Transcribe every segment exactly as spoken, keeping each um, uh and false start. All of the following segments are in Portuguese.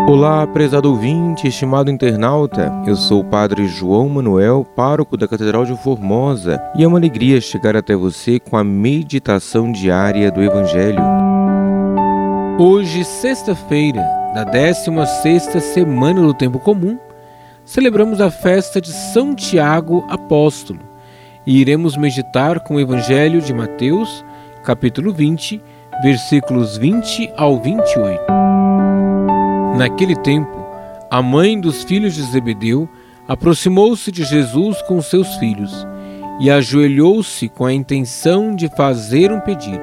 Olá, prezado ouvinte, estimado internauta, eu sou o Padre João Manuel, pároco da Catedral de Formosa, e é uma alegria chegar até você com a meditação diária do Evangelho. Hoje, sexta-feira, da décima sexta semana do Tempo Comum, celebramos a festa de São Tiago Apóstolo e iremos meditar com o Evangelho de Mateus, capítulo vinte, versículos vinte ao vinte e oito. Naquele tempo, a mãe dos filhos de Zebedeu aproximou-se de Jesus com seus filhos e ajoelhou-se com a intenção de fazer um pedido.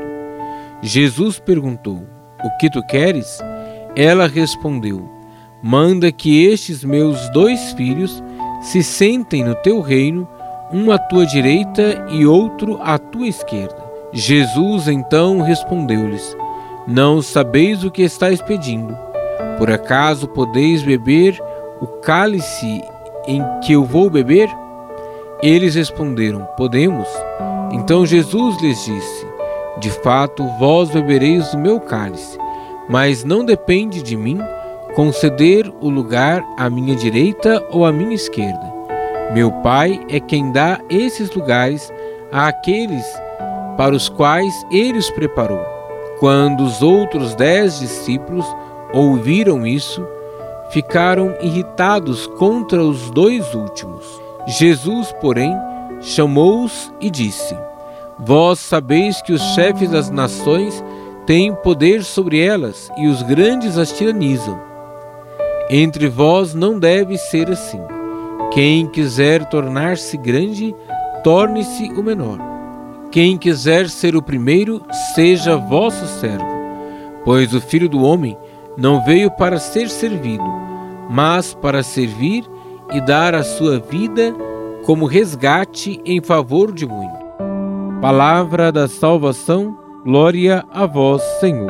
Jesus perguntou: "O que tu queres?" Ela respondeu: "Manda que estes meus dois filhos se sentem no teu reino, um à tua direita e outro à tua esquerda." Jesus então respondeu-lhes: "Não sabeis o que estáis pedindo. Por acaso podeis beber o cálice em que eu vou beber?" Eles responderam: "Podemos." Então Jesus lhes disse: "De fato, vós bebereis do meu cálice, mas não depende de mim conceder o lugar à minha direita ou à minha esquerda. Meu Pai é quem dá esses lugares àqueles para os quais ele os preparou." Quando os outros dez discípulos ouviram isso, ficaram irritados contra os dois últimos. Jesus, porém, chamou-os e disse: "Vós sabeis que os chefes das nações têm poder sobre elas e os grandes as tiranizam. Entre vós não deve ser assim. Quem quiser tornar-se grande, torne-se o menor. Quem quiser ser o primeiro, seja vosso servo. Pois o Filho do Homem não veio para ser servido, mas para servir e dar a sua vida como resgate em favor de muitos." Palavra da salvação, glória a vós, Senhor.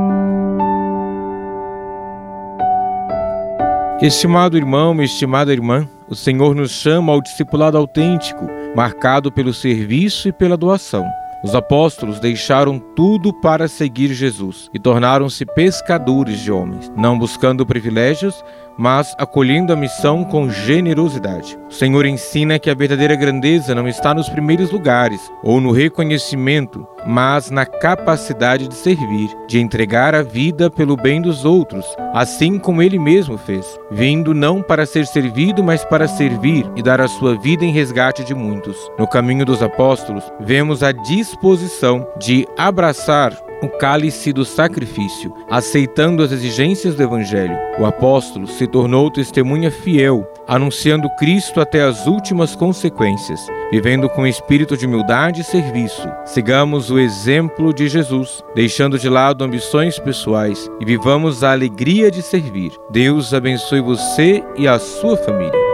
Estimado irmão, estimada irmã, o Senhor nos chama ao discipulado autêntico, marcado pelo serviço e pela doação. Os apóstolos deixaram tudo para seguir Jesus e tornaram-se pescadores de homens, não buscando privilégios, mas acolhendo a missão com generosidade. O Senhor ensina que a verdadeira grandeza não está nos primeiros lugares ou no reconhecimento, mas na capacidade de servir, de entregar a vida pelo bem dos outros, assim como Ele mesmo fez, vindo não para ser servido, mas para servir e dar a sua vida em resgate de muitos. No caminho dos apóstolos, vemos a disposição de abraçar o cálice do sacrifício, aceitando as exigências do Evangelho. O apóstolo se tornou testemunha fiel, anunciando Cristo até as últimas consequências, vivendo com espírito de humildade e serviço. Sigamos o exemplo de Jesus, deixando de lado ambições pessoais e vivamos a alegria de servir. Deus abençoe você e a sua família.